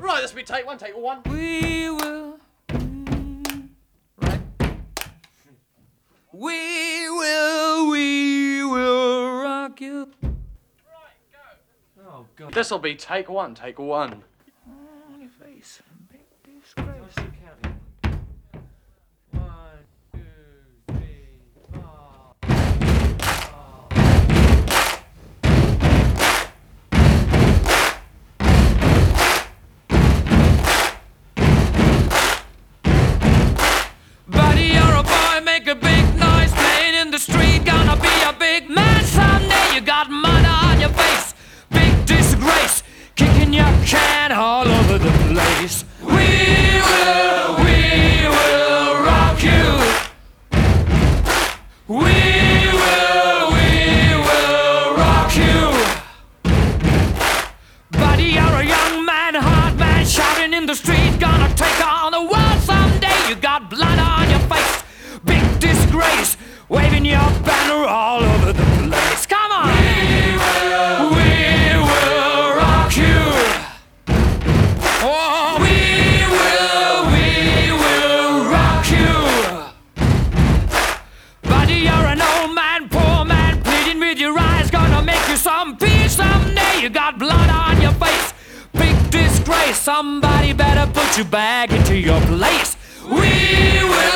Right, this will be take one, take one. We will. Right. We will rock you. Right, go. Oh, God. This will be take one, take one. On your face. Big disgrace. One, two, three, four. Buddy, you're a boy, make a big noise, playing in the street, gonna be a big man someday. You got mud on your face, big disgrace, kicking your can all over the place. We will rock you. We will rock you. Buddy, you're a young man, hard man, shouting in the street, gonna take on the world someday. You got blood on your face, big disgrace, waving your banner all over the place. Come on! We will rock you. Oh, we will rock you. Buddy, you're an old man, poor man, pleading with your eyes, gonna make you some peace someday. You got blood on your face, big disgrace, somebody better put you back into your place. We will